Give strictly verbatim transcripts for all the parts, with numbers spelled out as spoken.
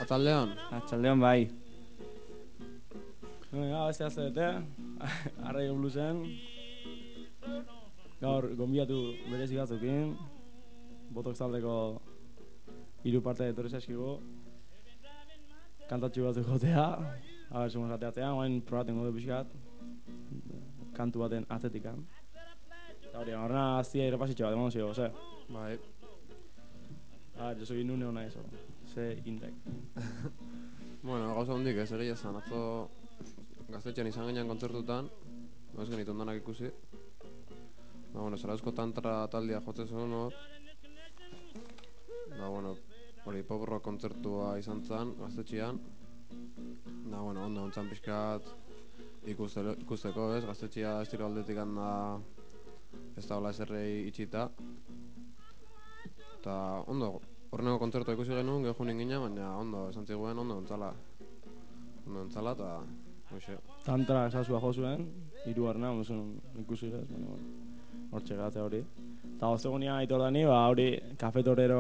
Atzaldeon. Atzaldeon bai. Ja, ez azte, arraio bluesen. Gaur, gonbiatu berezi batzukin. Botox taldeko hiru parte etorri zaizkigu. Kantatxu batzuk jotea. Haber, sumos ateatzea, oain probaten gode pixkat. Kantu baten atzetikan. Eta hori, horrena aztia irrepasitxe bat, emon zio, ze? Bai. Ah, jo soy nune hona eso. Ze indek. Bueno, gauza hondik ez egia esan, atzo gaztetxean izan gainean kontzertutan, ez genituen danak ikusi. Da, bueno, Zarauzko tantra taldea jotzen zuen hor. Da, bueno, hori pop rock kontzertua izan zen gaztetxean. Da, bueno, ondo ontzan pixkat ikuste, ikusteko, ez? Gaztetxea estilo aldetik handa ez da hola eserrei itxita. Eta ondo, horreneko kontzertua ikusi genuen, geho junin gina, baina ondo, esan ziguen ondo ontzala. Ondo ontzala, eta hoxe. Tantra esazua jo zuen, hiru arna, osun ikusi gez, baina, bueno, hortxe gatzea hori. Eta ostegunia aitor dani, ba, hori, kafetorero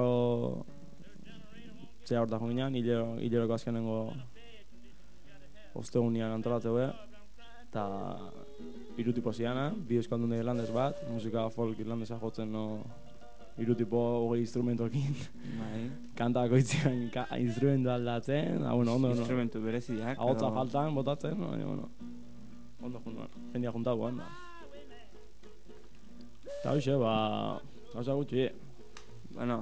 txea horta jo ginen, hileroko azkenengo ostegunian antolatze be, eta hiru tipo ziana, bi euskaldun irlandez bat, musika folk irlandesa jotzen no, hiru tipo hogei instrumentoekin. Bai. Kantako itzian ka, instrumentu aldatzen, ah, bueno, ondo, Instrumentu bereziak. Ahotza faltan, botatzen, baina, bueno, ondo juntuan, jendia juntatu handa. Eta hoxe, ba, gauza gutxi. Bueno,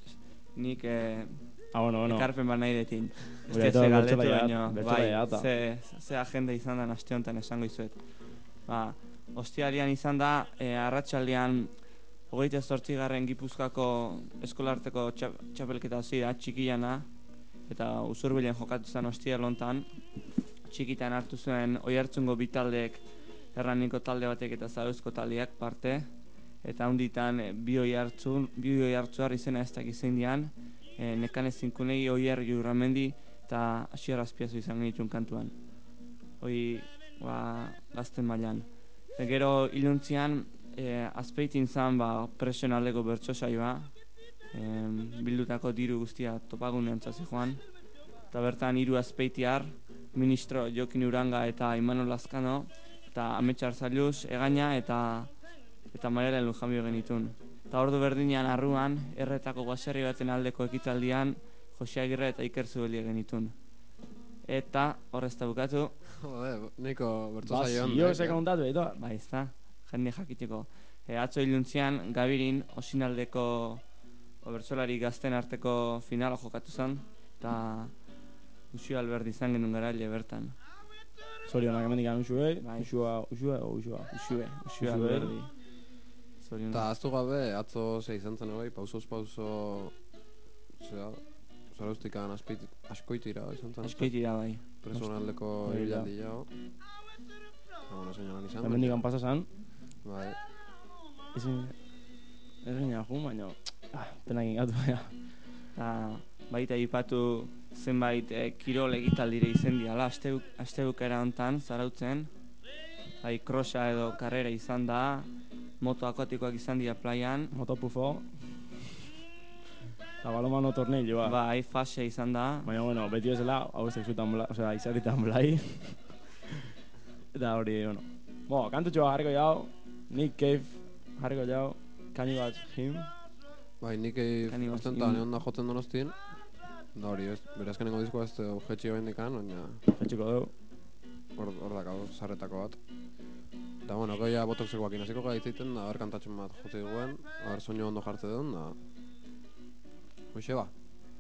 nik eh, ah, bueno, bueno. ekarpen bat nahi detin. Ez Bai, que ze galdetu bertsolaiat, baino, bai, bertsolaiata. ze, ze agenda izan da aste honetan esango izuet. Ba, ostialian izan da, eh, arratsaldean hogeita zortzigarren Gipuzkoako eskolarteko txap, txapelketa hasi da, txikiana, eta Usurbilen jokatu zen ostial hontan. Txikitan hartu zuen Oiartzungo bi taldeek, Erraniko talde batek eta Zarauzko taldeak parte, eta hunditan e, bi Oiartzun, bi Oiartzuar izena ez dakit zein dian, e, Nekane Zinkunegi, Oier Jurramendi eta Asier Azpiazu izan genituen kantuan. Hoi, ba, gazten mailan. Gero iluntzian, e, azpeitin zan ba, presionaldeko bertso saioa, e, bildutako diru guztia topagunean txazi joan, eta bertan hiru azpeitiar, ministro Jokin Uranga eta Imanol Lazkano, eta Ametxar Zailuz, Egaina eta eta Mariela Lujambio genitun. Eta ordu berdinean arruan, erretako baserri baten aldeko ekitaldian, Jose Agirre eta Iker Zubelia genitun. Eta horrez da bukatu. Jode, niko bertso Ba, saio zio ze kontatu, edo? Ba, ez da, jende jakiteko. E, atzo iluntzian, Gabirin, Osinaldeko bertsolari gazten arteko finala jokatu zen, eta Usio Alberdi izan genuen garaile bertan. Zorionak emendik an Usuei, Bai. Usua, Usua, o Usua. Usue, Usue Usue. Alberdi. Zorionak. Eta aztu gabe, atzo ze izan zen egoi, pausoz pauso, zera, Zarauztikan askoitira izan zen. Askoitira bai. Personaldeko Hori da. ibilaldi jau. Eta, bueno, señoran izan. Hemendik an pasa zan, Bai. ezin, ez gina jun, baina, ah, penak ingatu, ja. Eta baita ipatu zenbait eh, kirol egitaldire izen diala, astebukera hontan, Zarautzen. Bai, krosa edo karrera izan da, moto akuatikoak izan dira playan. Motopufo. Eta balomano tornilloa. Bai, fase izan da. Baina, bueno, beti bezala, hau ez zutan blai, osea, izarritan blai. Eta hori, bueno. Bo, kantutxoa jarriko jau, Nick Cave jarriko jau, Cannibals Him. Bai, nik Cannibals ostentan in- egon da jotzen Donostin. Da hori, ez, bere azkenengo diskoa ez jetxi behin dikan, baina Jetxiko dugu. hor, hor dakau, sarretako bat. Da, bueno, goia botoxekoak inaziko gaitzeiten, da, ber kantatxun bat jotze duguen, ber soinu ondo jartze duen, da... Hoxe ba.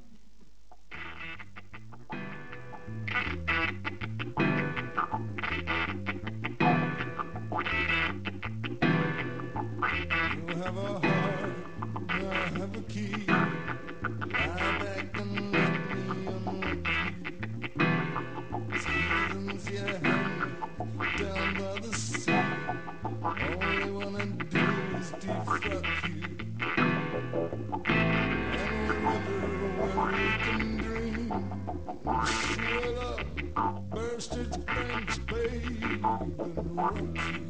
You have a heart, I have a key. Lie back and let me unlock you. Seasons you have down by the sea. All they wanna do is defrock you. And a river where we can dream. Swell up, burst its banks, babe, and rock you.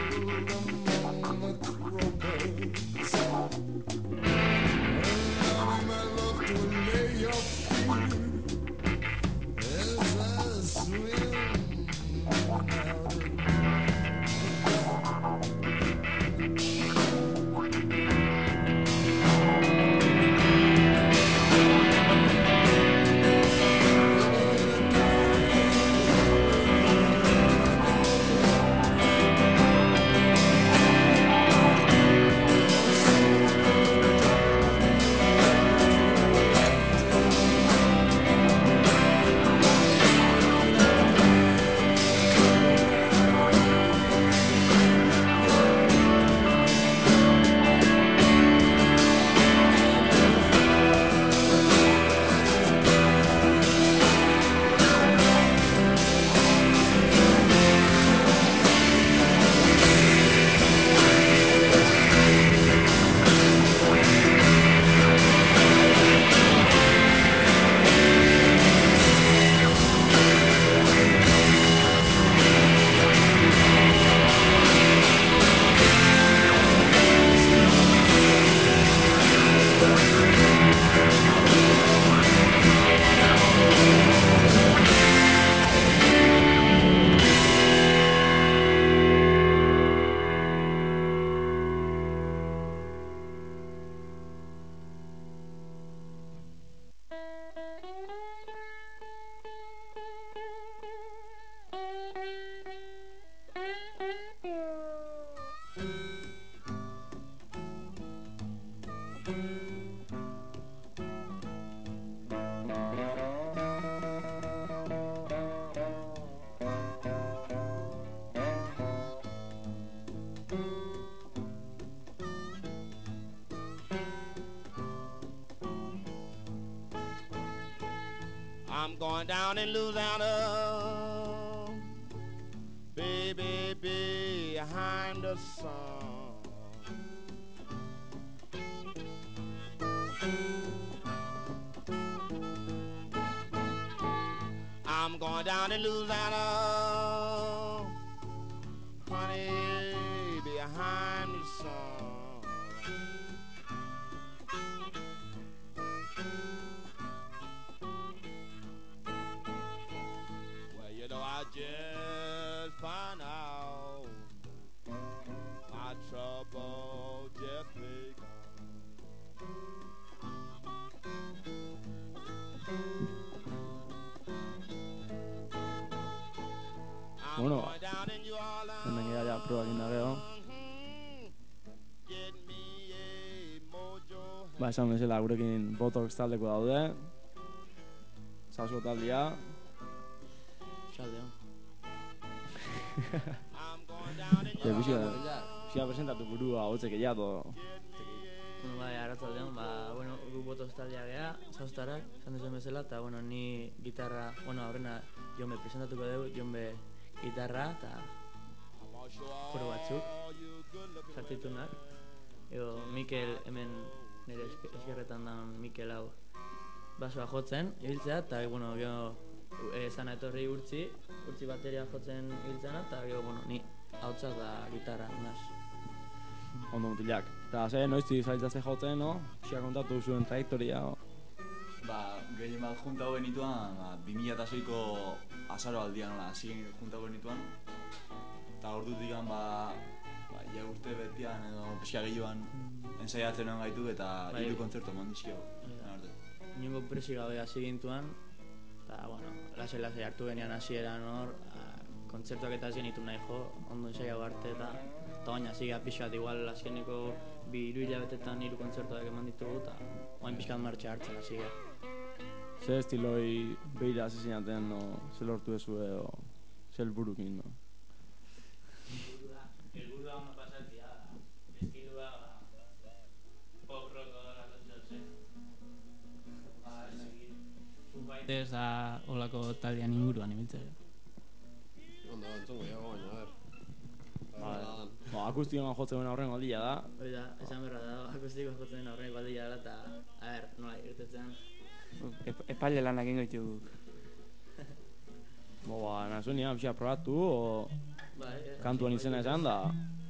among the croakers. Allow me, my love, to allay your fear as I swim out of I'm going down in Louisiana, baby, behind the sun. I'm going down in Louisiana, honey, behind the sun. Well, you know, I just found out my trouble just begun. I'm Bueno, going down in New Orleans. hemen gira ja probak inda gero. Get me a mojo Ba, esan bezala gurekin Botox taldeko daude. Zasko taldea. Txaldeon. I'm going down in Te New bizia, Orleans. bizia presentatu burua, hotzek egiato. Bueno, bai, arratsaldeon, ba, bueno, gu Botox taldea gea, zauztarak, esan duzuen bezala, eta, bueno, ni gitarra, bueno, aurrena Jonbe presentatuko dugu, Jonbe gitarra, eta koro batzuk, jartitunak. Edo Mikel, hemen nire esk- eskerretan dan Mikel hau basoa jotzen, ibiltzea, eta, bueno, gero esan etorri urtzi, urtzi bateria jotzen ibiltzena, eta gero, bueno, ni hautsa da gitarra, unaz. Ondo mutilak. Eta ze, noizti zailtzaze jotzen, no? Pixka kontatu zuen trajektoria, o? Ba, gehien bat junta hoben nituan, ba, bi mila eta seiko azaro aldian, nola, hasi junta hoben nituan. Eta ordutik ba, ba, ja urte betian edo pixka gehioan ensaiatzen honen gaitu eta Bai. hiru kontzertu eman dizkiago. Inongo presi gabe hasi gintuan, eta, bueno, lase-lase hartu genian hasieran hor, a, kontzertuak eta zenitu nahi jo, ondo ensaiago arte, eta eta baina hasi gara pixkat, igual azkeneko bi hiru hilabetetan hiru kontzertuak eman ditugu, eta oain pixkat martxa hartzen hasi gara. Ze estiloi behira zizinaten, no? Ze lortu ezue, o... Ze helburukin, no? Helburua ondo pasatzea da, estilua pop rock zen. Foo Fighters da olako taldean inguruan ibiltzea. Ondo, entzungo jago baina, a ber. Ba, ba, akustikoan jotzen aurrengo aldia da. Hoi da, esan berra da, akustiko jotzen aurreneko aldia dela, eta, a ber, nola irtetzen. Ep epaile lanak egingo ditugu. Bo, ba, nazuen nian pixka probatu, o... Bai, Kantuan izena esan da.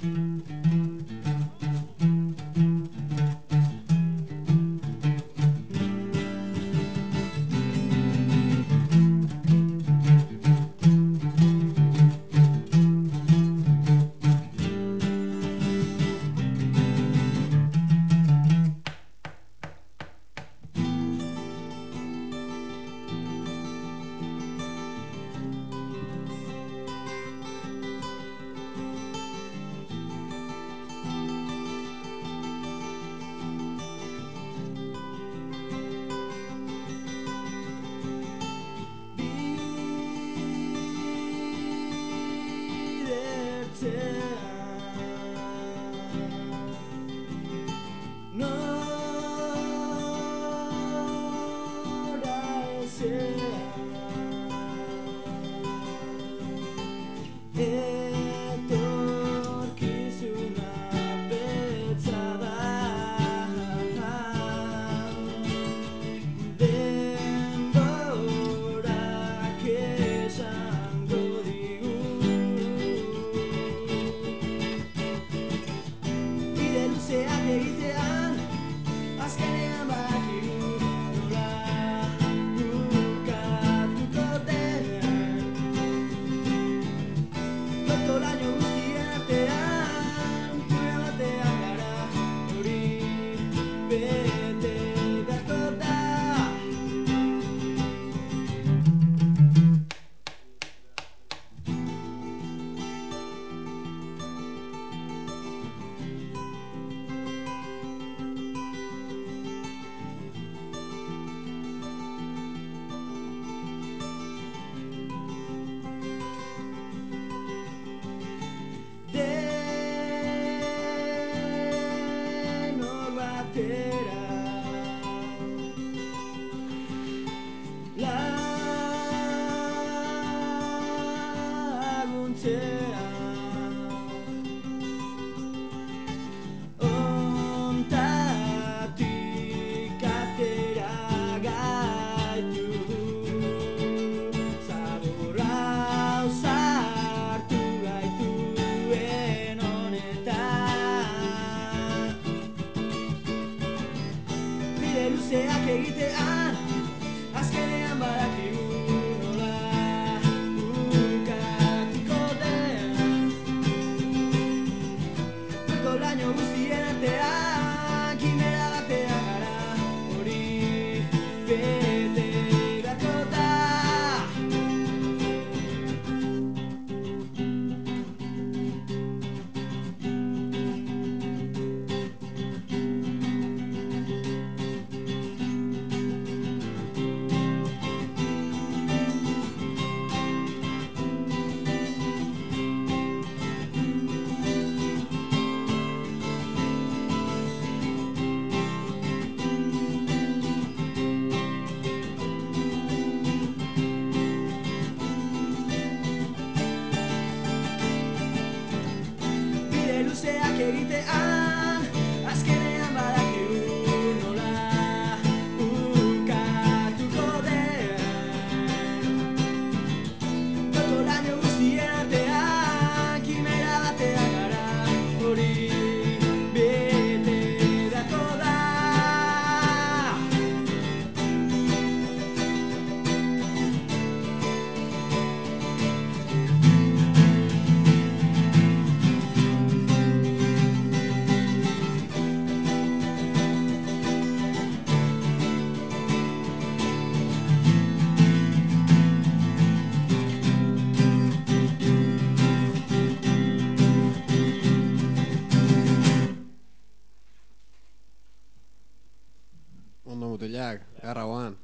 mutilak, garra guan.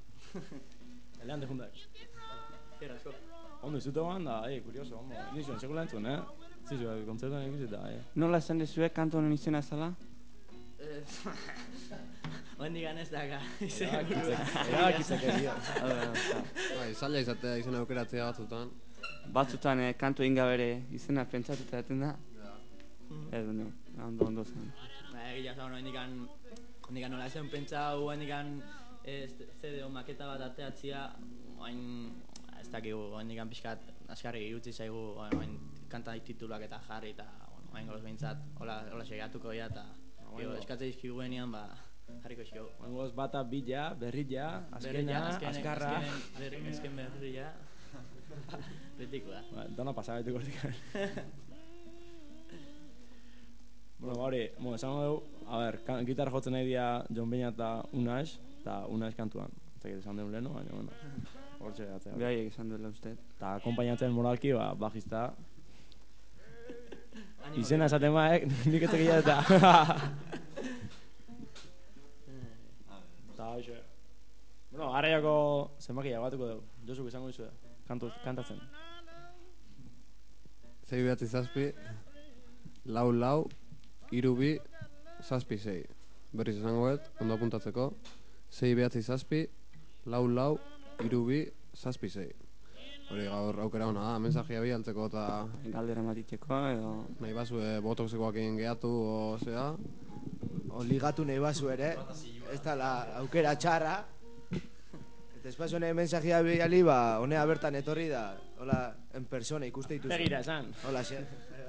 Elean dejundak. Ondo izute guan da, eh, kurioso, ondo. Inizioan, sekula entzun, eh? Zizu, kontzertuan ikusita, eh? Nola esan dezuek kantu honen izena zala? Ondik ganez daka. Erabakitzak egia. Bai, zaila izatea izena aukeratzea batzutan. Batzutan eh, kantu egin gabere izena pentsatuta daten da. Edo, no, ondo, ondo zen. Ba, egia zaun, ondikan, ondikan nola esan pentsau, ondikan C D o maketa bat ateatzia, oin, ez dakigu, ondikan pixkat askarri utzi zaigu, oin, kanta tituluak eta jarri, eta, bueno, Oain goz behintzat, hola, hola segatuko ja, eta gero eskatze dizkiguenean, ba, jarriko eskio. Oengoz bata bila, berrilla, azkena, azkarra. Azken berria. Betikoa. Ba, dana pasagaitu gortik. Bueno, hori, bueno, esango dugu, a ber, gitarra jotzen nahi dira Jon Beñat eta Unax, eta Unax kantuan. Eta esan deun lehenu, baina, bueno, hortxe gatzea. Behaiek esan duela uste. Eta akompainatzen moralki, ba, bajista. Izena esaten baek, nik ez egia eta. Eta hoxe. Bueno, garaiako zenbakia batuko dugu. Josuk esango dizue, kantatzen. Zei behatzi zazpi, lau lau, iru bi, zazpi zei. Berriz esango et, ondo apuntatzeko. Zei behatzi zazpi, lau lau, iru bi, zazpi zei. Hori gaur aukera hona da, mensajia bi altzeko eta Galdera matiteko edo... nahi bazue botoxekoak egin gehatu o zea. O ligatu nahi bazu ere, ez da la aukera txarra. Eta espazio nahi mensajia biali, ba, honea bertan etorri da, hola, en persona ikuste dituzu. Begira esan. Hola, xe.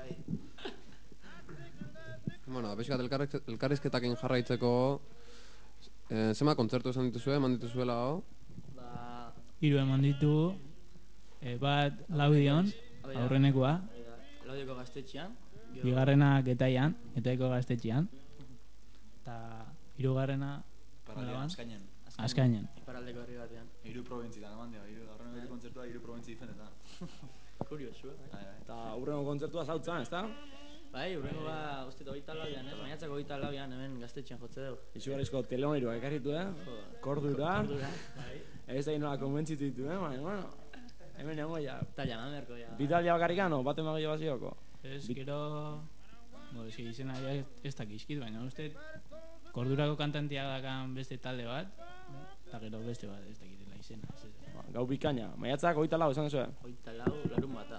Bueno, pixkat elkarrizketakin jarraitzeko, eh, zema kontzertu esan dituzue, eman dituzuela o? Ba... Hiru eman ditugu, e, bat Laudion, aurrenekoa. Laudioko gaztetxean. Bigarrena Getaian, Getaiko gaztetxean. Eta hirugarrena... Paralean, Azkainen. Azkainen. Iparraldeko herri batean. Hiru probintzietan eman dira, hiru aurreneko hiru kontzertua hiru probintzi diferentetan. Kuriosu, eh? Eta urrengo kontzertua zautzan, ezta? Bai, urrengo ba, uste hogeita lauan, ez? Maiatzako hogeita lauan hemen gaztetxean jotze dugu. Izugarrizko teleonirua ekarritu, eh? Kordura. Kordura, bai. Ez da inola konbentzitu ditu, eh? Baina, bueno, hemen egon ja. Eta jaman berko, ja. Bitalia bakarrikano, baten magio bazioko. Ez, gero... Bo, ez izena ja ez dakizkit, baina uste... Kordurako kantantia dakan beste talde bat, eta gero beste bat ez dakitela izena. Ez, ez. Ba, gau bikaina. Maiatzak hogeita lau, esan zuen? Hogeita lau, larun bata.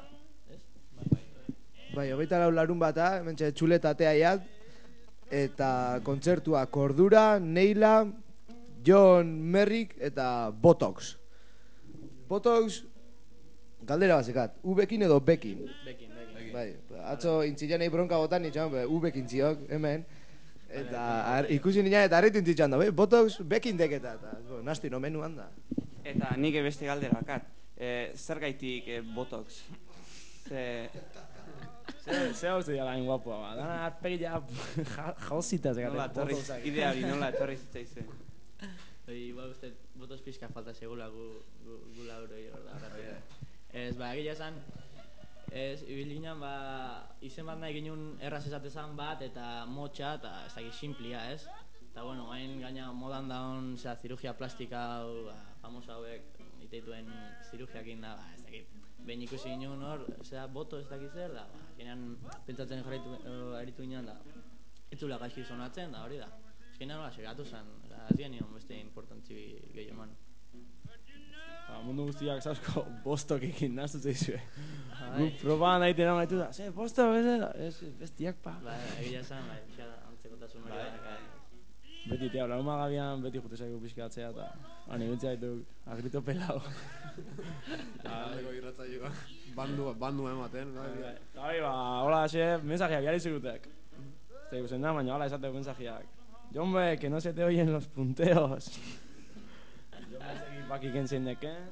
Bai, hogeita lau larun bata, hementxe txuletatea jat, eta kontzertua Kordura, Neila, John Merrick eta Botox. Botox, galdera bazekat, U-bekin edo bekin? Bekin, bekin. Bai, atzo intzilanei bronka botan nitxan, U-bekin ziok, hemen. Eta ar, ikusi nian eta harritu intzitxan da, bai, Botox bekin deketa, eta bo, nasti no menuan da. Eta nik beste galdera bakat, e, zer gaitik e, Botox? Ze... Ze hau zidea lain guapoa, ba. Dana arpegila jauzita zegaten. Nola torri, idea hori, nola torri zitzaizuen. Hori, igual uste, botos pixka falta segula gu, gu, gu lauroi hor da. Ez, ba, egia esan, ez, ibil ginen, ba, izen bat nahi ginen erraz esatezan bat, eta motxa, eta ez dakit simplia, ez? Eta, bueno, hain gaina modan daun, zera, cirurgia plastika, ba, famosa hauek, iteituen cirugiakin da, ba, ez dakit. Behin ikusi ginen hor, zera, boto ez dakit zer da, ba, genean pentsatzen jarritu, uh, aritu ginen da, itzula gaizki sonatzen, da hori da. Ezkenean hola segatu zen, ez genion beste importantzi gehiago eman. Ba, mundu guztiak zauzko bostokekin nastu zeizue. Gu proban daiten hau gaitu da, ze, bosto, ez, bestiak pa. Ba, egia esan, ba, pixka antzekotasun hori da. Beti, tia, laruma gabian, beti jute zaigu pixkatzea, eta hane bintzea dituk, agrito pelau. Aldeko irratzaioa, bandu, bandu ematen, bai. Eta hori, ba, hola, xe, mensajeak jari zigutek. Eta ikusen da, baina hola esateko mensajeak. Jombe, que no se te oyen los punteos. Jombe, segi pakiken zein deken.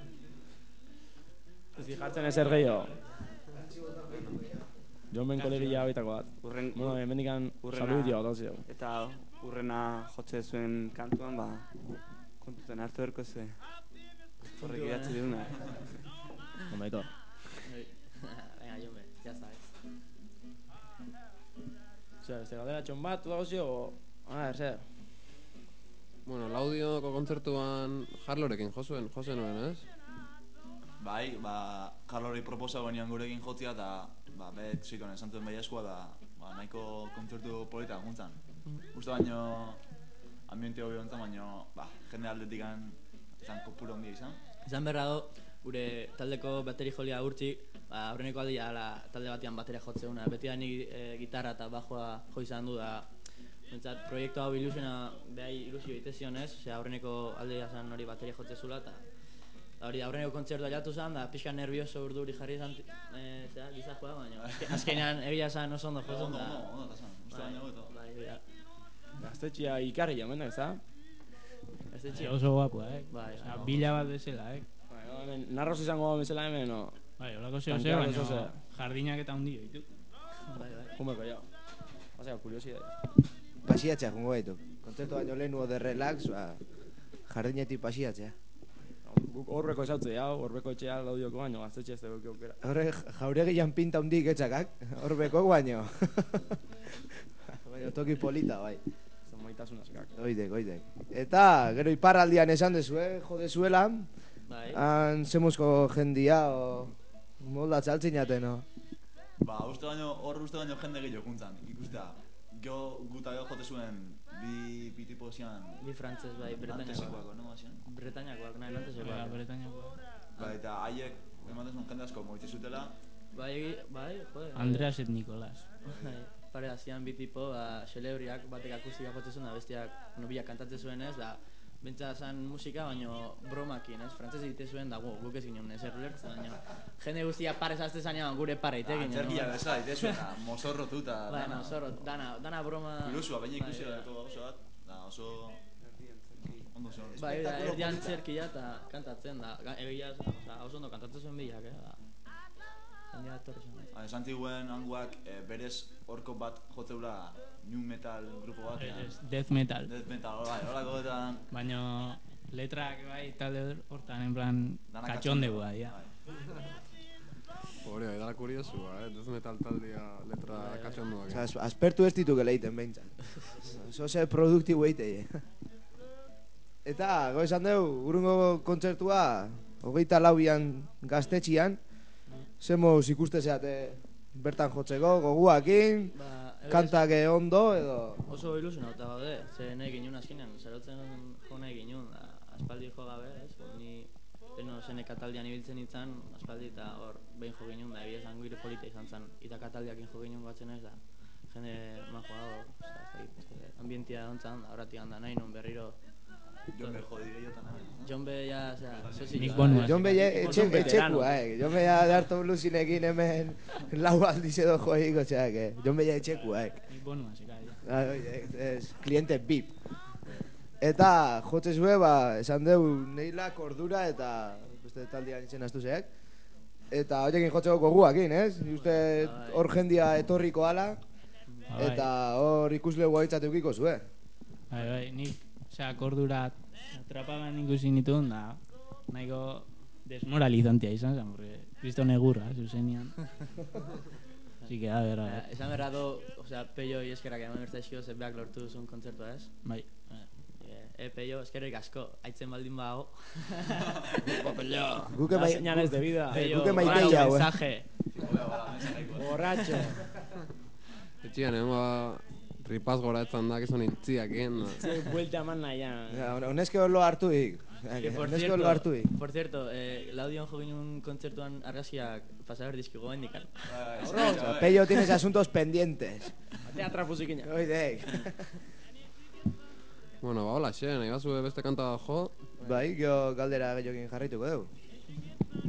Ez jartzen ezer gehiago. Jomben kolegilla habitako bat. Urren, bueno, hemendikan saludio gautazio. Eta urrena jotze zuen kantuan, ba, kontutan hartu erko zuen. Horrek idatzi duna. Onda Aitor. Venga, Jombe, ya sabes. Zer, beste galdera txon bat, gauzio, o... A ver, zer. Bueno, Laudioko kontzertuan Jarlorekin josuen, jose nuen, ez? Bai, ba, Jarlori proposa genian gurekin jotzia, eta ba, bet zikon esan duen bai eskua, da ba, nahiko kontzertu polita guntzan. Uste baino, ambiente hobi hontzan, baino, ba, jende aldetikan izan kopuro handia izan. Izan berra do, gure taldeko bateri jolia urtzi, ba, aurreneko aldi ala, talde batean bateria jotzeuna. Beti da nik e, gitarra eta bajoa jo izan du da, bentsat, proiektu hau ilusiona behai ilusio itezionez, osea, aurreneko aldi izan hori bateria jotze zula, eta Da hori aurreneko kontzertua jatu zen, da pixka nervioso urduri jarri izan eh, zera, gizakoa, baina azke- azkenean egia esan oso ondo jozen Ondo, da. ondo, ondo, eta zan, uste Bai, baino hobeto. bai, bai, Gaztetxea ikarri jamen da, ez da? Gaztetxe. Oso guapua, eh? Bai, Osea, bai. bila bat bezala, eh? Bai, no, hemen, narroz izango bezala hemen, no? Bai, holako zeo ze, Tankeak baina oso ze. jardinak eta hundi ditu. Bai, bai. Jumeko jau. Osea, kuriosidad. Pasiatzea jungo gaitu. Kontzertu baino lehenu de relax, ba, jardinetik pasiatzea. Guk horbeko esautze hau, horbeko etxea laudioko baino, gaztetxe ez dugu aukera. Horre jauregian pinta hundik etxakak, horbeko baino. Baina toki polita, bai. Zan maitasuna zekak. Oidek, oidek. Eta, gero iparraldian esan dezue, jodezuela, Bai. han zemuzko jendia, o moldatze altzin jaten, no? Ba, uste baino, hor uste baino jende gehiago kuntzan, ikustea. Gio guta gero jote zuen bi, bi tipo zian... Bi frantzez, bai, Nantesekoako, Bretañakoak. no? Zian? Bretañakoak, nahi, Bai, nantesekoak. Bretañakoa. Ba, eta haiek, ematen zuen jende asko moitze zutela, Bai, bai, jode. Andreas et Nicolás. Bai, pare hasian bi tipo, ba, xelebriak, batek akustika jotzen zuen, da bestiak, bueno, biak kantatzen zuen ez, da, bentsa zan musika, baino bromakin, ez, frantzez egite zuen, da, gu, guk ez ginen, ez erlertzen, baino, jende guztia parez azte zanean, gure pare ite ginen. antzerkia bezala, ite zuen, da, mozorrotu eta Bai, dana. mozorro, dana, dana broma... Kuriosoa, baina ikusi Bai, dako gauza bat, da oso... Ondo zen. Bai, da, erdian zerkia eta kantatzen da, Ga- egia, oza, oso ondo kantatzen zuen bilak, eh, da. Jendea etorri zen. Ba, esan ziguen hanguak eh, berez horko bat jotzeula new metal grupo bat. Ez, death metal. Death metal, bai, horako eta... Baina letrak bai talde hortan en plan Dana katxondegua, katxondegua, ja. Hori, bai, dala kuriosua, eh? Death metal taldea letra katxonduak. Osa, az- aspertu ez ditu geleiten behintzat. Oso ze produktibo eitei. Eta, go esan dugu, urungo kontzertua, hogeita lauian gaztetxian, zemoz ikuste zeate bertan jotzeko, goguakin, Ba, egia kantak ondo, edo... Oso ilusionauta gaude, ze nahi ginun azkenean, zarotzen jo nahi ginun, da, aspaldi jo gabe, ez? Bo, ni Beno, zene kataldian ibiltzen nintzen, aspaldi eta hor behin jo ginen, da, egia esan guire polita izan zen, eta kataldiakin jo ginen batzen ez da, jende majoa hor, oza, ez dakit, beste, ambientia dontzan, da, horretik handa nahi non berriro. Jon be jodi gehiotan, eh? Jon be, ja, osea, sozik. Nik bonua. Jon be, etxe, etxekua, eh. Jon be, ja, darto blusinekin hemen lau aldiz edo joiko, txak, eh. Jon be, ja, etxekua, eh. Nik bonua, zeka, ja. Ah, oie, ez, kliente V I P. Eta, jotze zue, ba, esan deu, neila, kordura, eta beste taldean izen astu zeak. Eta horiekin jotzeko goguakin, ez? Ni uste hor jendia etorriko ala, Bai. eta hor ikuslegu haitzat eukiko zue. Bai, bai, nik, osea, kordura trapagan ikusi nituen, da, nahiko desmoralizantia izan zen, porque kriston egurra, zuzenian. Así que, a ver, a ver. Esan berra do, osea, Peio eskerrak eman berta eskio, ze beak lortu duzun kontzertua, ez? Bai. E, Peio, eskerrik asko, aitzen baldin bago. Guke mai... Señales de vida. Peio, Guke maite bravo jau, eh. mensaje. Borracho. Etxian, egon ba, ripaz gora etzan da, gizon intziakin. Ze vuelta eman nahian. Ja, Honeske hor lo hartuik. Que por Honeske cierto, hor lo hartuik. por cierto, eh, Laudion jo ginen kontzertuan argazkiak pasaber dizkigo hendikan. O sea, Pello, tienes asuntos pendientes. Atea trapuzikina. Oidek. Bueno, ba, hola, xe, nahi bazue beste kanta bat jo. Bai, gio galdera gehiokin jarraituko dugu.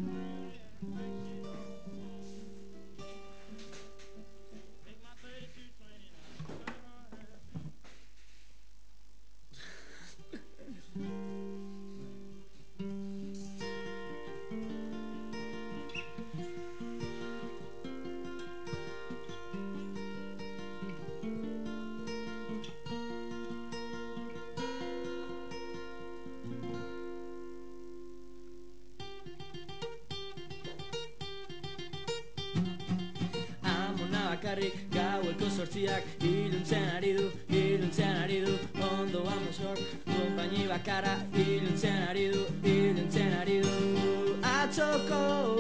Amona bakarrik gaueko sortziak iluntzen ari du, iluntzen ari du, ondoan mozor, konpaini bakara iluntzen ari du, iluntzen ari du. Atzoko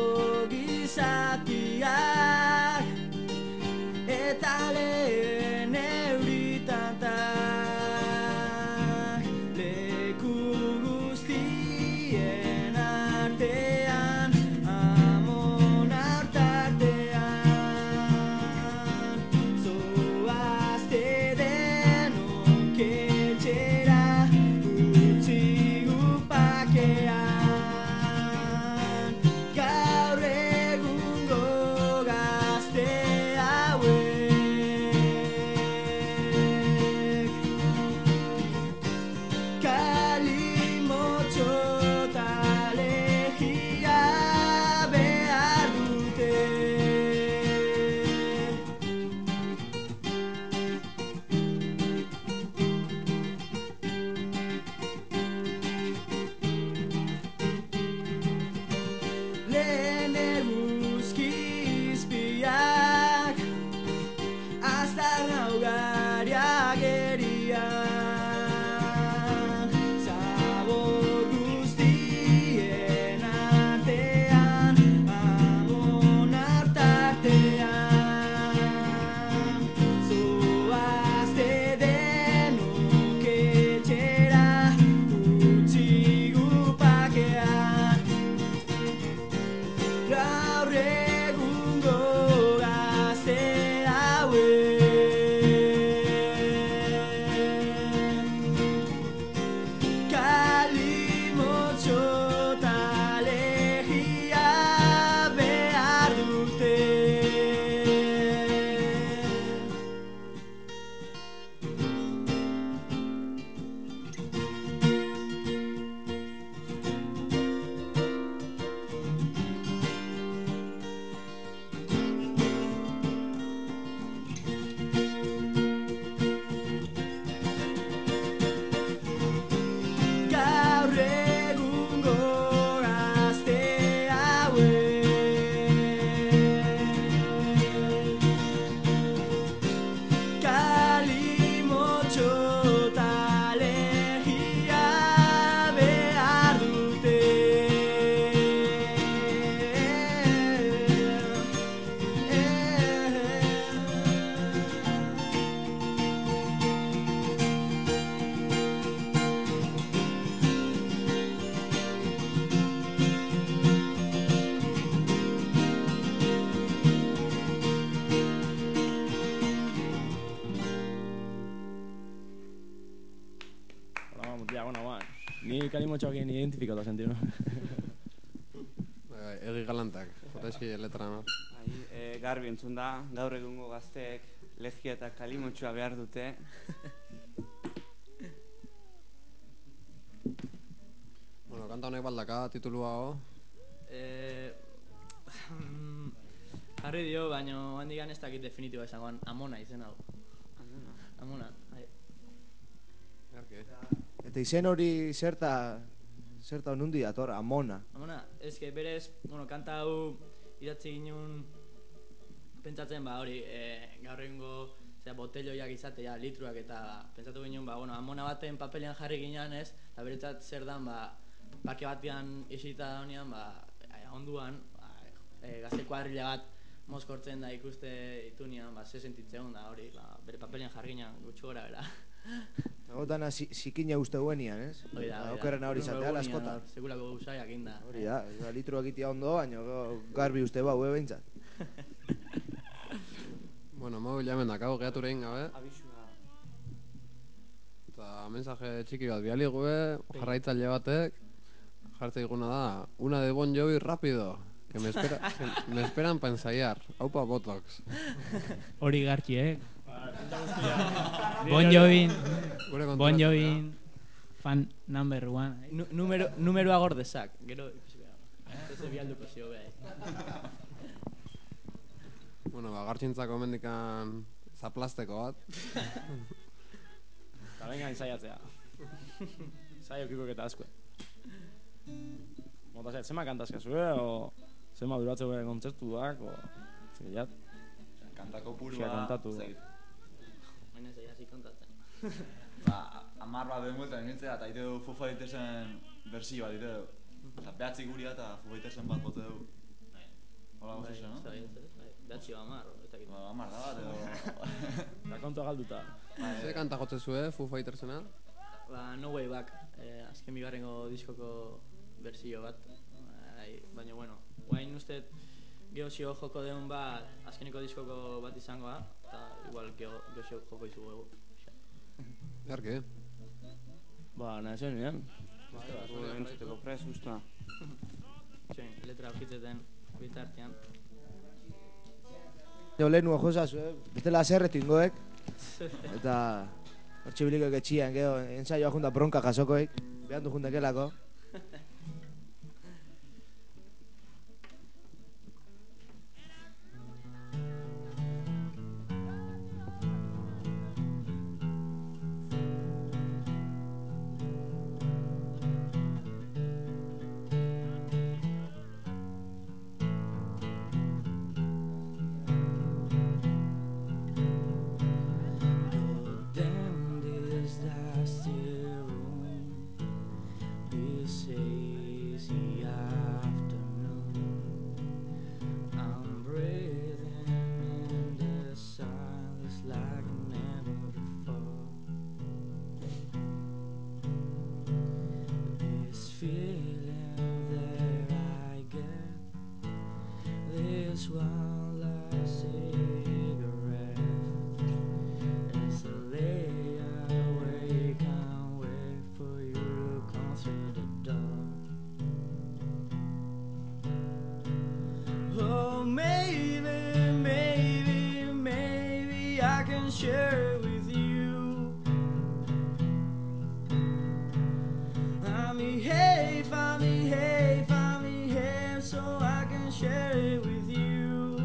gizatiak eta lehen euritantak leku guztien artean, amona tartean, zoazte denok etxera, utzi gupakean. den eguzki izpiak aztarna ugariak eriak zabor guztien artean amonar tartean zoazte denok etxera utzi gupakean gaur egungo gazte hauek kalimotxo eta lehia behar dute gaur egungo gazte hauek kalimotxo eta lehia behar dute Bueno, mutila, bueno, ba. Ni kalimotxoekin identifikatu sentidu, no? Bai, egi galantak, jota eski letra, no? Bai, e, garbi entzun da, gaur egungo gazteek legia eta kalimotxoa behar dute. Bueno, kanta honek baldaka titulua ho. Eh, jarri dio, baina handigan ez dakit definitiboa esangoan Amona izen hau. Amona, bai. Garki. Eta izen hori zerta, zerta nundi dator, Amona. Amona, eske berez, bueno, kanta hau idatzi ginen pentsatzen ba hori, e, gaur egungo zera, botelloiak izatea, litruak eta pentsatu ginen, ba, bueno, Amona baten papelean jarri ginean ez, eta beretzat zer dan, ba, parke batean isita honean, ba, onduan, ba, e, gazte kuadrilla bat mozkortzen da ikuste itunean, ba, ze sentitzeun da hori, ba, bere papelean jarri ginean gutxi gora bera. Gotana zikina uste guenian, ez? Hori da, hori da. Okerrena hori zatea, laskotan. Sekulako usaiak inda. Hori da, ba, litruak itia ondo, baina garbi uste bau, behintzat. Bueno, mobil hemen dakau, gehatu egin gabe. Abisua. Eta mensaje txiki bat biali gube, jarraitzaile batek, jartze diguna da, una de Bon Jovi rápido, que me, espera, que me esperan pa ensayar. Aupa Botox. Hori garki, eh? Bon Jovi, Bon Jovi, fan number one. Nu- numero, numeroa gordezak, gero ikusi behar. Eze bialduko zio behar. Bueno, ba, gartxintzako mendikan zaplasteko bat. Eta venga ensaiatzea. Ensaio kikok eta asko. Mota zait, zema kantazkazue, o zema duratzeu bere kontzertuak, o... Zillat. Kantako purua... Xia kontatu. Baina ez hasi kontatzen. Ba, amar bat den bueltan nintzea, eta ite du Foo Fightersen bersio bat ite du. Osa, behatzi guria eta Foo Fightersen bat bote du. Hola, gozese, no? Behatzi amar, ez dakit. Ba, amar da bat, edo... Eta kontua galduta. Ze kanta jotze zue, Foo Fightersena? Ba, No Way Back, eh, azken bigarrengo diskoko bersio bat. Bai, baina, bueno, guain uste geosio joko deun bat, azkeneko diskoko bat izangoa, eta igual geosio joko izugu egu. Garki. Ba, nahi zen nien. Entzuteko prez, guztua. Txoin, letra aurkitzeten bitartean. Jo lehenu ojozazu, eh? Bestela zerretu ingoek. Eta... Hortxibiliko etxian, gero, ensaioa junta bronka jasokoek. Behandu juntakelako. just one last cigarette as I lay awake and wait for you to come through the door. Oh, maybe, maybe, maybe I can share with you. I behave, I behave, I behave, so I can share it with you.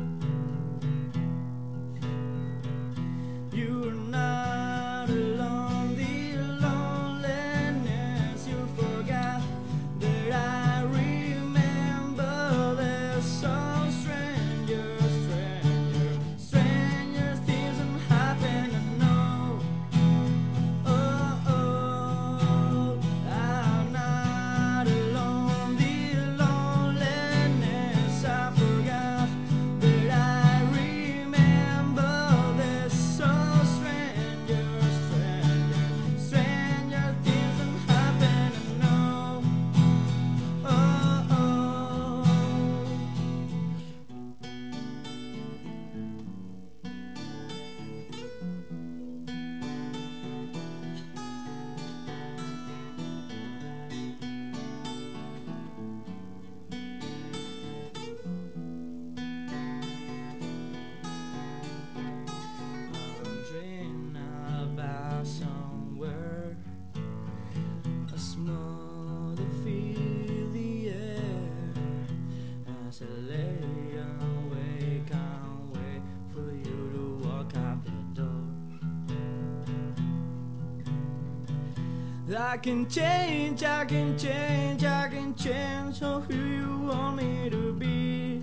You're not alone, the loneliness you forgot that I remember. There's some stranger, stranger, stranger things that happen. I know. Oh, oh, I'm not alone. The loneliness I forgot that I remember. There's some stranger, stranger, stranger things that happen. I know. Oh, oh. Wondering about somewhere a small to feel the air as I lay awake, can't wait for you to walk out the door. I can change, I can change, I can change oh, who you want me to be.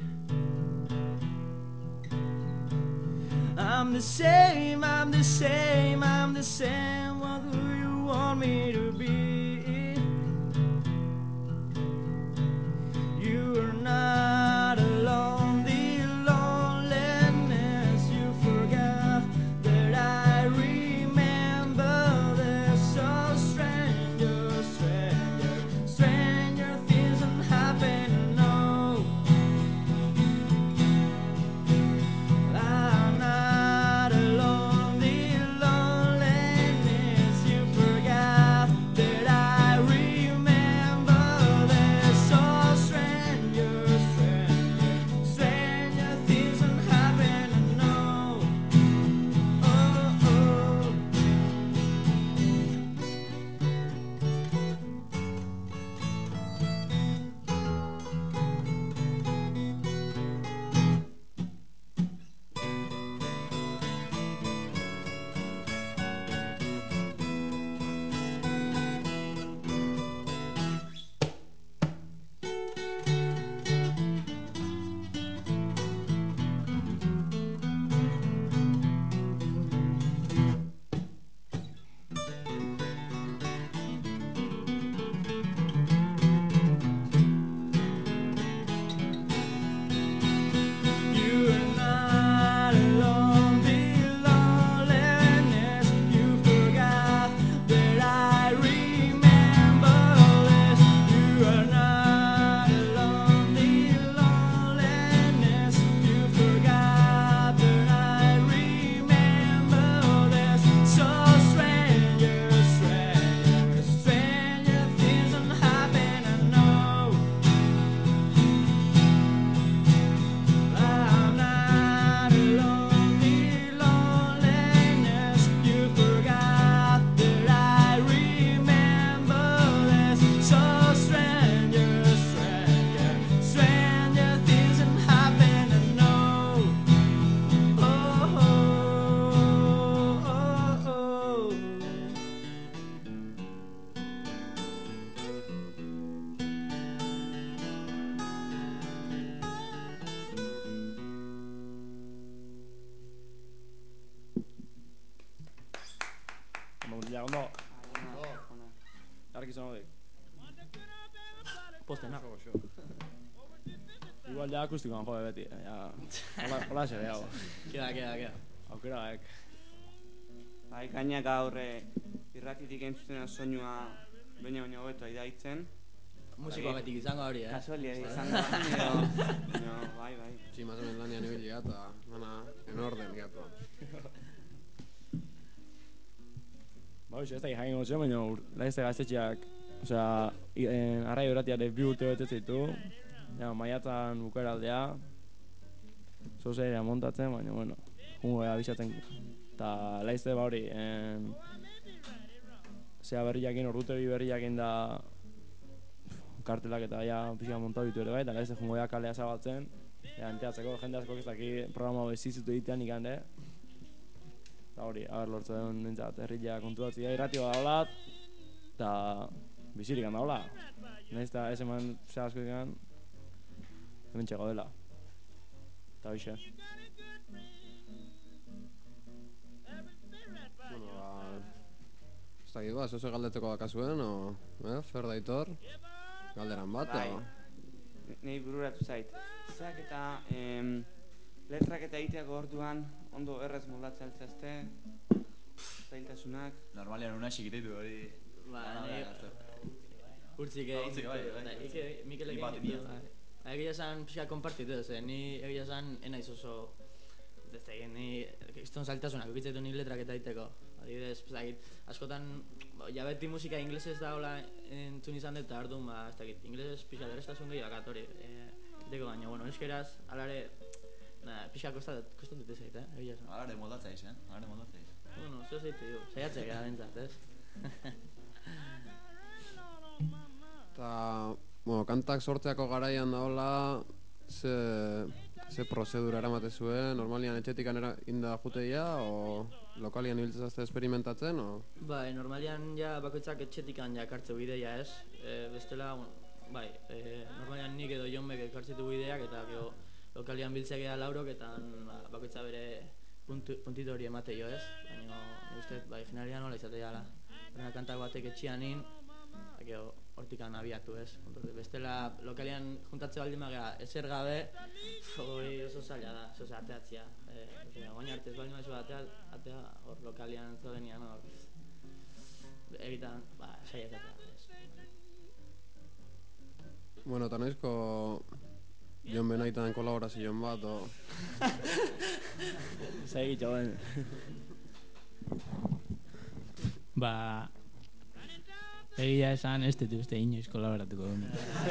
I'm the same, I'm the same, I'm the same. What do you want me to be? You are not alone, the loneliness you forgot that I remember. There's so stranger, stranger, stranger things that happen. I know. I'm not alone, the loneliness you forgot that I remember. There's so stranger, stranger, stranger things that happen. I know. Oh, oh. You are not alone, the loneliness you forgot that I remember this. You are not alone, the loneliness you forgot that I remember this. So stranger, stranger, stranger things that happen. I know. I'm not alone, the loneliness you forgot that I remember this. So stranger, stranger, stranger things that happen. I know. Oh, oh, oh, oh. Ja, ondo. Jarki izan hauek. Postena. Igual ja akustikoan jode beti. Ja, hola, hola zer gehiago. Keda, keda, keda. Aukera gaek. Bai, gaina gaur eh, irratitik entzuten soinua baina baina hobeto idaitzen. Musikoagatik izango hori, eh? Kasualia izango da, edo... No, bai, bai. Sí, más o menos ez da jakin gotzen, baina laizte gaztetxeak, osea, arraio eratiare bi urte bete zitu, ja, maiatzan bukaeraldea, zozeira montatzen, baina, bueno, jungo ega bizatzen. Eta laizte ba hori, en, zea berriakin, ordutegi berriakin da kartelak eta ja pixka montatu ditu ere bai, eta laizte jungo ega kalea zabaltzen, ja, enteatzeko, jende asko ez daki programa bezizutu egitean ikande, eta hori, haber lortzen duen nintzat, herria konturatzea irratioa daulat, eta bizirik handa hola. Nahiz eta ez eman zea asko ikan, hemen txego dela. Eta hoxe. Bueno, ba... Ez dakit, ba, zoze galdeteko dakazuen, o... Eh, Fer Daitor? Galderan bat, Bai. o... Nei bururatu zait. Zeak eta em, letrak eta egiteako orduan ondo errez moldatzen altzazte, zailtasunak. Normalian una xikititu hori... Ba, Bana, nahi... bai, Urtzik Ah, egin urtzik, ditu, bai, bai. eta Ike, Mikel Ni egin bat ditu. india. bai. Egia esan pixka konpartitu ez, eh? Ni egia esan enaiz oso... Ez da egin, ni... Izton zailtasunak, ukitzetu ni letrak eta egiteko. Adibidez, ez dakit, askotan, ba, ja beti musika inglesez da hola entzun izan dut, eta orduan, ba, ez dakit, inglesez pixka derestasun gehiago akatori. Eh, egiteko baina, bueno, euskeraz, alare, na, pixka kostat, kostat dute zait, eh? Egia esan. Alare moldatzaiz, eh? Alare moldatzaiz. Bueno, zo zeite du, saiatzek gara bentzat, ez? Eta, bueno, kantak sortzeako garaian daola, ze, ze prozedura eramate zuen, normalian etxetikan era, inda juteia, o lokalian ibiltzazte esperimentatzen, o... Bai, normalian ja bakoitzak etxetikan ja kartzeu ideia, ez? E, bestela, bai, e, normalian nik edo Jonbek ekartzitu ideak eta gero lokalian biltzea gea laurok eta ba, bakoitza bere puntu, puntito hori emate jo, ez? Baina, nik uste, bai, finalian nola izatea ala. Baina kantak batek etxianin, ba, gero hortikan abiatu, ez? Bestela, lokalian juntatze baldin magea ezer gabe, hori oso zaila da, oso ateatzea. E, osea, oin arte ez baldin maizu atea, atea hor lokalian zogenian hor, egitan, ba, saiatzea, ez. Bueno, eta noizko Jon Benaitan kolaborazioan bat, o... Zagit joan. Ba... Egia esan ez dut uste inoiz kolaboratuko duen.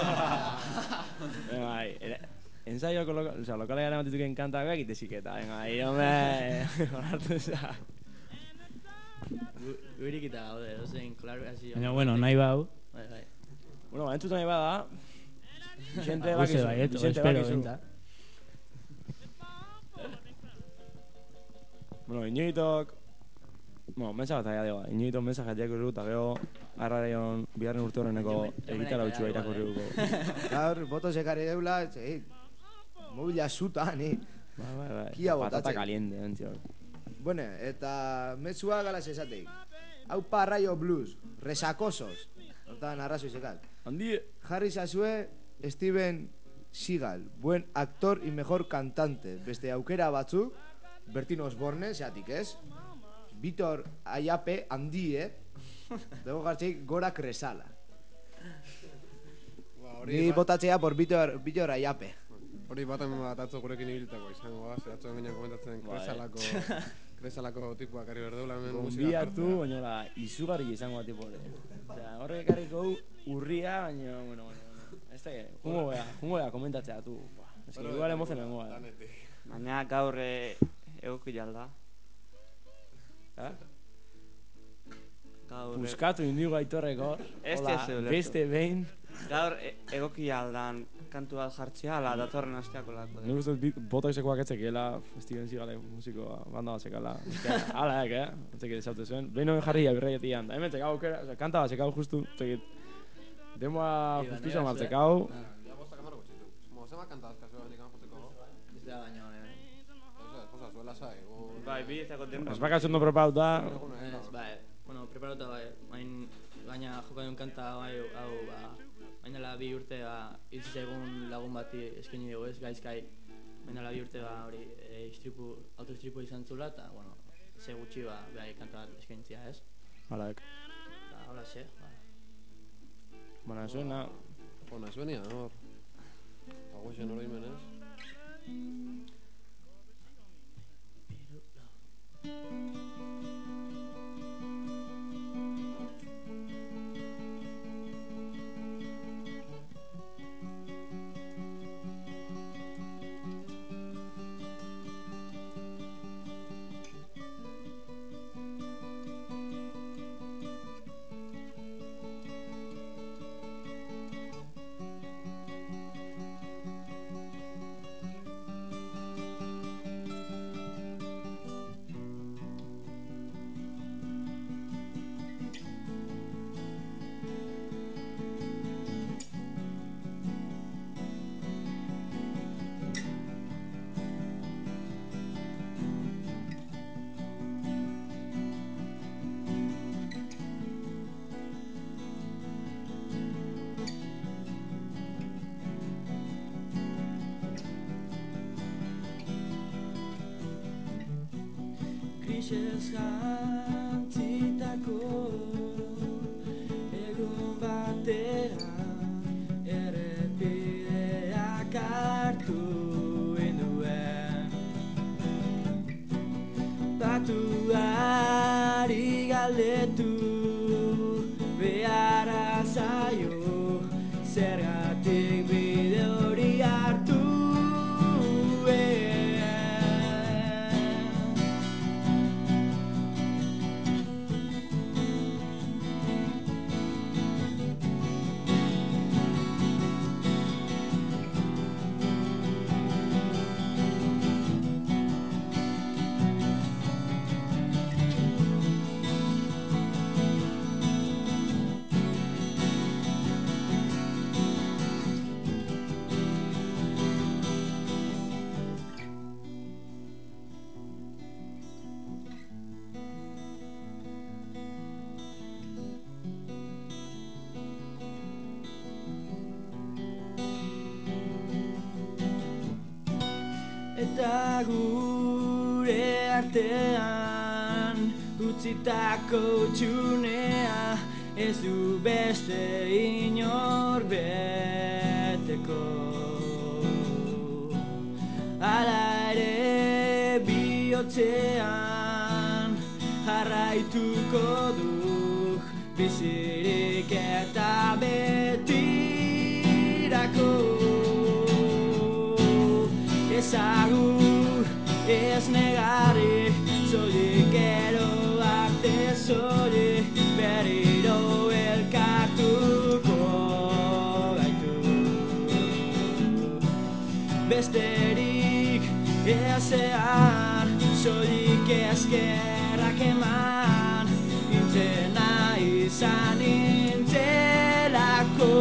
Bai, ensaioko loka, o sea, lokalea eramatituken kantak egitezik eta, venga, io me... Onartu za. Guirik eta gaude, ozein kolaborazio. Baina, bueno, nahi bau. Bai, bai. Bueno, entzutu nahi bada, Vicente Ba, bakizu, guze baiet, o Vicente espero, bakizu. benta. Bueno, inoitok... Bueno, mensaje bat aia dego, inoitok mensaje atiak urru, eta gero arraion bigarren urte horreneko egitara utxua irakurri dugu. Gaur, boto sekari deula, eh, mobila zuta, ni. Bai, bai, bai. Kia Patata botatzen. caliente, entzio. Bueno, eta mezua galas esateik. Hau parraio blues, resakosos. Hortan arrazoi sekal. Handi... Jarri zazue Steven Seagal, buen actor y mejor cantante. Beste aukera batzuk, Bertin Osborne, zeatik ez? Vitor Ayape handie, dago gartxeik Gora Kresala. Ni botatzea por Vitor, Vitor Ayape. Hori baten bat atzo gurekin ibiltako izango da, ze atzo ginen komentatzen kresalako, kresalako tipuak ari berdeula hemen musika Gonbiatu, baina la, izugarri izango bat tipo hori. Osea, horrek ekarriko urria, baina, bueno, bueno, bueno. Ez da, jungo gea, jungo gea komentatzea tu. Ez que igual emozionango da. Baina gaur e, egoki jalda. Eh? Gaur... Puskatu indigo aitorreko, Ez hola, ez ulertu. beste behin. Gaur e, egoki aldan kantu bat jartzea, ala datorren asteako lako. Nik uste dut botoizekoak etzekiela, Steven Seagal musikoa, banda bat zekala. Hala, ek, eh? Etzekit esaute zuen. Behin hori jarri abirraietian. Da hemen txekau, oza, kanta bat txekau justu, etzekit. Demoa justuza martzekau. Ja, bosta kamara gutxitu. Mo, zema kanta azkazu benik anjotzeko? Ez da baina honen. Eso es, cosa, zuela zai. Bai, bi ezako denbora. Ez bakatzen ondo preparauta. Ez, bai, bueno, preparatuta bai, bain, baina joko duen kanta bai, hau, ba, baina la bi urte, ba, hil zaigun lagun bati eskaini dugu ez, gaizkai, baina la bi urte, ba, hori, e, istripu, autoistripu izan zula, eta, bueno, ze gutxi, ba, bai, kanta bat eskaintzia, ez? Halak. Eta, hola, xe, ba. Bona, zuena. Bona, zuenia, hor. Aguixen hori menez. Pixez jantzitako egun batean errepideak hartu induen batuari galdetu beharra zaio zergatik bide hori hartu eta gure artean utzitako txunea ez du beste inor beteko. Hala ere bihotzean jarraituko duk bizirik eta betirako. Ezagur ez negarri zorik ero arte zorik berriro elkartuko gaitu besterik ezean zorik eskerrak eman intzena izan intzelako.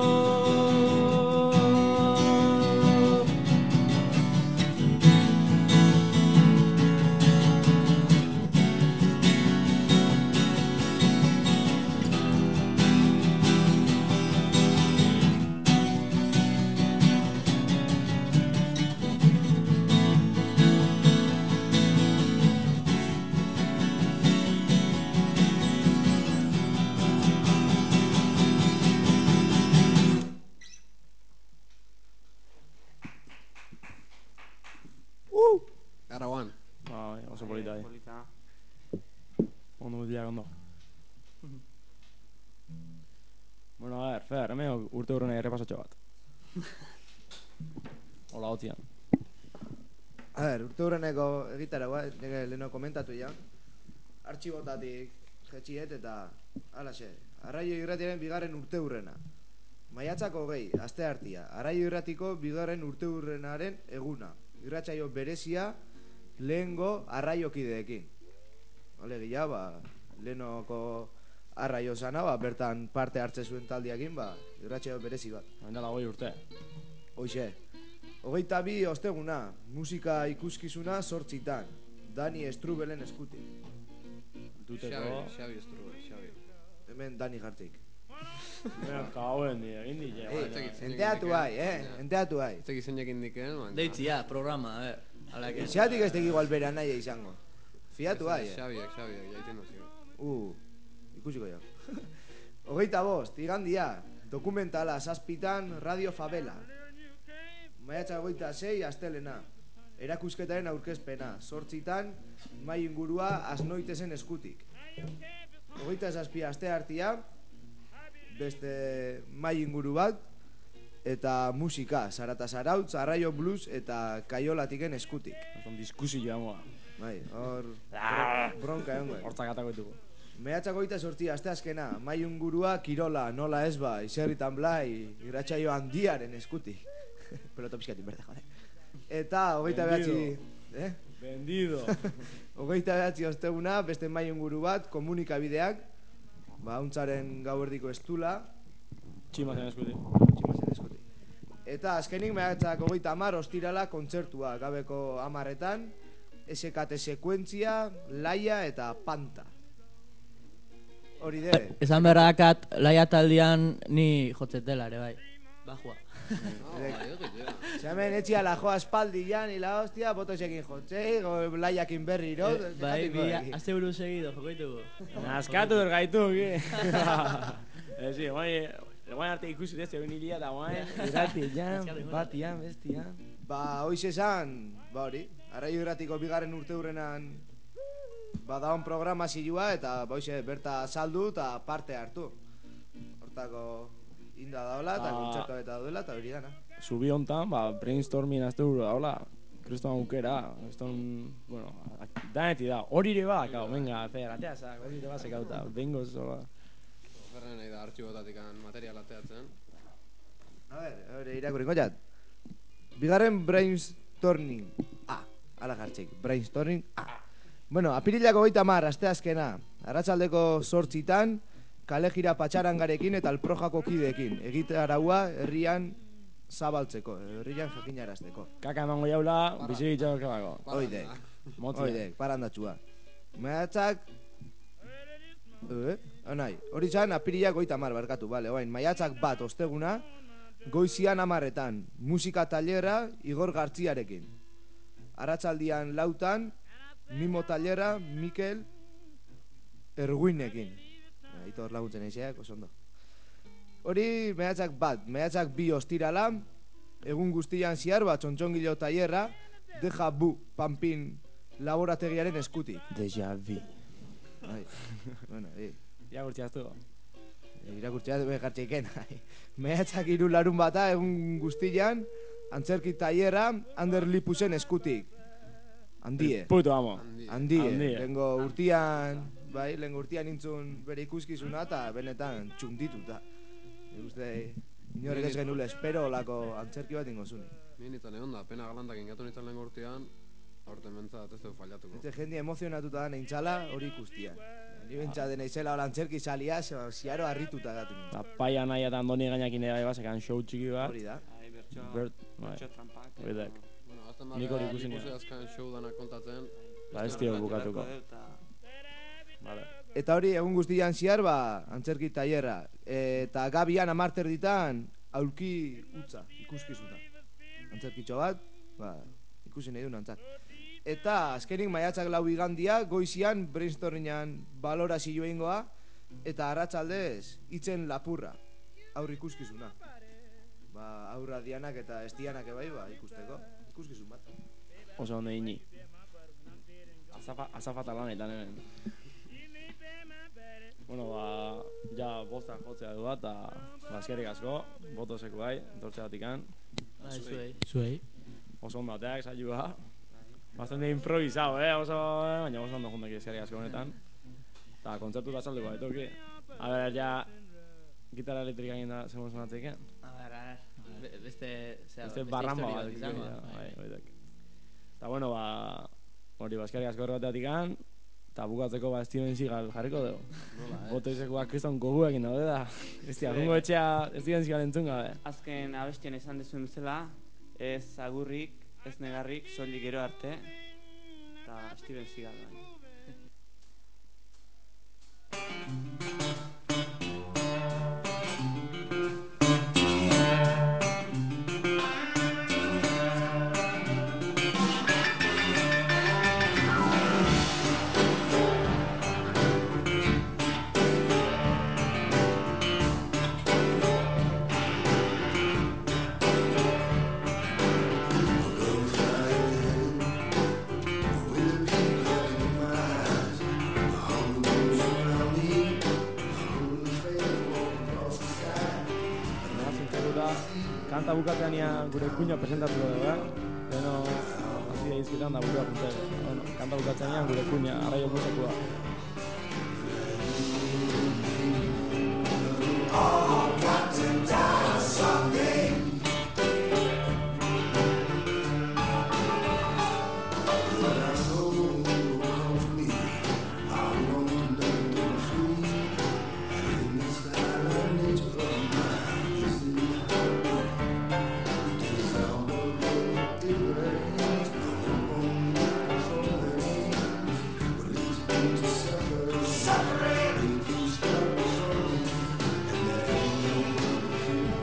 Aragoan. Bai, oso polita. Ondo guztiak ondo. Bueno, a ver, Fer, hemen urte urrenei errepasatxo bat. Hola, hotzian. A ver, urte urreneko egitaragoa, nire leheno komentatu ja. Artxibotatik jetxiet eta alaxe. Arraio irratiaren bigarren urte urrena. Maiatzako hogei, aste hartia. Arraio irratiko bigarren urte urrenaren eguna. Irratsaio berezia lehengo arraiokideekin. Ole gila, ba, lehenoko arraio zana, ba, bertan parte hartze zuen taldiakin, ba, irratsaio berezi bat. Haindala goi urte. Hoxe. Hogeita bi osteguna, musika ikuskizuna sortzitan. Dani Strubelen eskutik. Duteko... Xabi, Xabi Strubel, Xabi. Hemen Dani jartik. Mira, kauen di, egin di. Enteatu bai, eh? Enteatu bai. Ez tekiz zeinek indiken, baina... Deitzia, programa, a ver. Xeatik ez teki igual bera nahi izango. Fiatu bai, eh? Xabiak, Xabiak, jaiten dozio. Uh, ikusiko jau. Hogeita bost, igandia, dokumentala zazpitan Radio Favela. Maiatza hogeita sei, astelena. Erakusketaren aurkezpena, sortzitan, mai ingurua Asnoitezen eskutik. Hogeita zazpia aste hartia, beste mai inguru bat, eta musika, Zarata Zarautz, Arraio Blues eta Kaiolatiken eskutik. Azon diskusio hangoa. Bai, hor bronka egon. Hortzak atako ditugu. Mehatzako goita sorti aste azkena, mai ingurua Kirola, nola ez ba, izerritan blai, irratsaio handiaren eskutik. Pelota pizkatik berde, jode. Eta hogeita behatzi... Eh? Vendido. Hogeita behatzi osteguna, beste mai inguru bat, komunikabideak, ba, untzaren gauerdiko estula. Tximazen eskutik. Tximazen eskutik. Eta azkenik mehatzak hogeita amar ostirala kontzertua, gabeko amarretan, S K T sekuentzia, laia eta panta. Hori de. Esan berrakat, laia taldean ni jotzetela ere bai. Bajua. Se hemen etxia la joa espaldian, y la hostia, botosekin jotzei, laiakin berriro. Bai, bi aste buru segido jokoitugu. Naskatu ergaitu, ki. Ezi, guai, guai arte ikusi dezte benilia da guai. Irratian, batian, bestian. Ba, hoiz esan, ba hori, Arraio Irratiko bigarren urte hurrenan badaon programazioa eta ba hoize berta saldu eta parte hartu. Hortako inda daola eta kontzertu eta daudela eta hori dana. Subi hontan, ba, brainstorming azte buru daola. Kriston aukera, eston, bueno, daneti da, hori ere ba, kao, venga, fer, ateazak, hori ere ba sekauta, bengo zola. Ferren nahi da artxibotatik material ateatzen. A ver, hori irakurriko jat. Bigarren brainstorming A, ala jartxeik, brainstorming A. Bueno, apirilako goita mar, asteazkena, arratsaldeko sortzitan, kale jira patxarangarekin eta alprojako kideekin, egitaraua herrian zabaltzeko, herrian jakinarazteko. Kaka emango jaula, bizi bitxako kebako. Oidek, oidek, parandatxua. Maiatzak... Eh? Anai, hori zan apirilak goita mar, barkatu, bale, oain, maiatzak bat osteguna, goizian amarretan, musika tailera Igor Gartziarekin. Arratsaldian lautan, mimo tailera Mikel Erguinekin. Aitor laguntzen eizeak, osondo. Hori mehatzak bat, mehatzak bi ostirala, egun guztian ziar bat txontxongilo tailerra, deja bu panpin laborategiaren eskutik. Deja vu. Ai, bueno, eh. Irakurtziaztu. Irakurtziaztu behartxeiken. Mehatzak hiru larun bata egun guztian, antzerki tailerra, Ander Lipusen eskutik. Handie. Puto amo. Handie. Lengo urtian, bai, lengo urtian intzun bere ikuskizuna eta benetan txundituta. Uste, inorek ez genule espero olako antzerki bat ingozuni. Ni nintzen egon da, pena galantak ingatu nintzen lehen urtean, aurten mentzat ez dugu fallatuko. Este jendi emozionatuta da neintzala hori ikustian. Ni bentsa dena izela hola antzerki salia, ziaro harrituta gatu nintzen. Eta paia nahi eta Andoni gainekin ere basekan show txiki bat. Hori da. Bertxo trampak. Horidak. Bueno, Nik hori ikusi ikusi azkan show danak kontatzen. Ba, ez dio bukatuko. Vale. Eta hori egun guztian ziar, ba, antzerki tailerra. Eta gabian amarter ditan, aulki utza, ikuskizuna. Antzerkitxo bat, ba, ikusi nahi duen antzak. Eta azkenik maiatzak lau igandia, goizian, brainstormingan balorazio ingoa, eta arratsaldez hitzen lapurra, aur ikuskizuna. Ba, aurra dianak eta estianak ebai, ba, ikusteko, ikuskizun bat. Oso ondo ini. Azafata lanetan hemen. Bueno, ba, ja bosta jotzea du bat, eta eskerrik asko, botoseko bai, entortzea batikan. Bai, zuei. Zuei. Oso ondo ateak, saioa. Bastante improvisado, eh, oso, baina oso ondo juntak eskerrik asko honetan. Eta kontzertu da salduko, etoki. A ver, ja, gitarra elektrika egin da, zegoen sonatzeiken. A ver, a ver, beste, zera, beste barramba bat, izango, bai, oidak. Eta bueno, ba, hori ba, eskerrik asko horretatik. Eta bukatzeko ba Steven Seagal jarriko dugu. Botoizekoak kriston goguekin daude da. Ez dira, gungo etxea Steven Seagal entzun gabe. Azken abestian esan dezuen bezala, ez agurrik, ez negarrik, soilik gero arte. Eta Steven Seagal bai. Kanta bukatzean gure kuña presentatu dugu, eh? Beno, hasi da izketan da burua puntzera. Bueno, kanta bukatzean gure kuña, arraio musikua. All got to die someday. But I know who calls me. I want to learn to be free. In this violent nature of mine, this is it is all the ignorance, the hope on my shoulders, will lead me to suffer, suffering, if you stop me. And there ain't no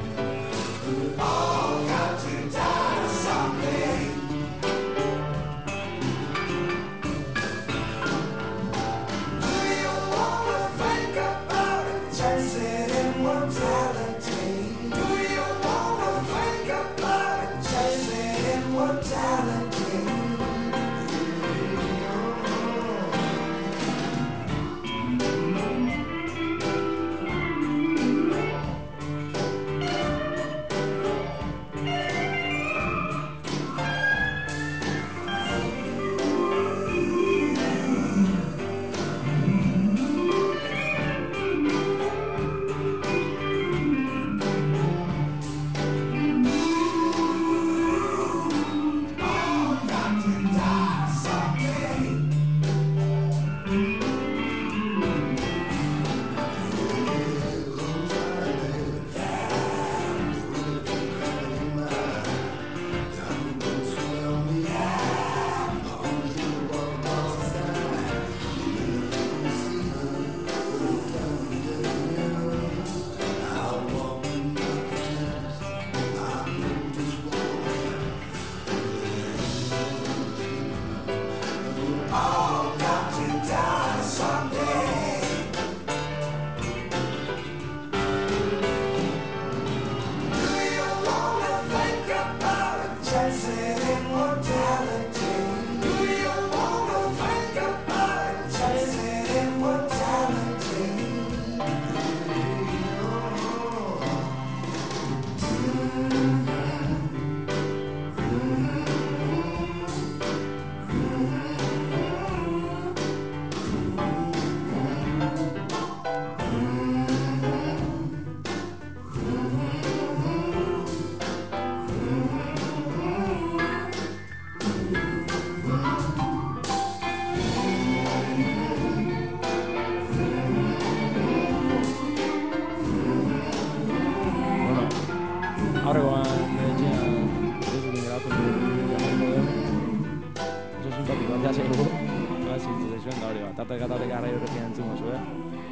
Aurrekoan etxean Jesukin grabatu dugu jarraiko dugu. Oso simpatiko atea zaigu. Hasi zuen da hori bat. Tarteka tarteka arrai horrekin entzungo zuen.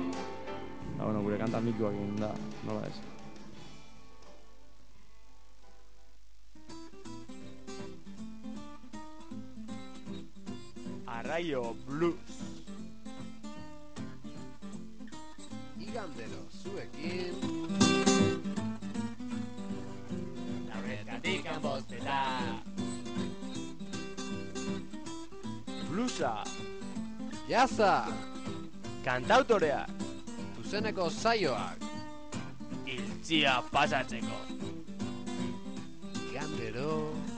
Da, bueno, gure kanta mikoak egin da, nola ez. Arraio Blues. Igandero zuekin Lauretatik anbosteta Bluesa. Jaza Kantautoreak. Zuzeneko saioak Iltzia pasatzeko. Igandero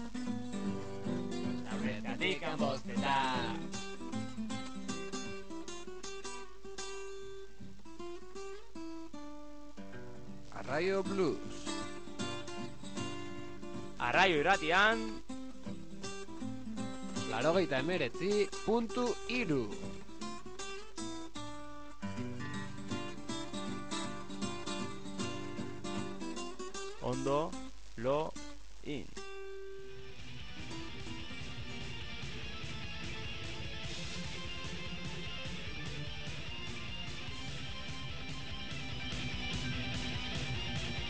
Lauretatik anbosteta Arraio Blues. Arraio irratian Laurogeita emeretzi puntu hiru. Ondo, lo, in.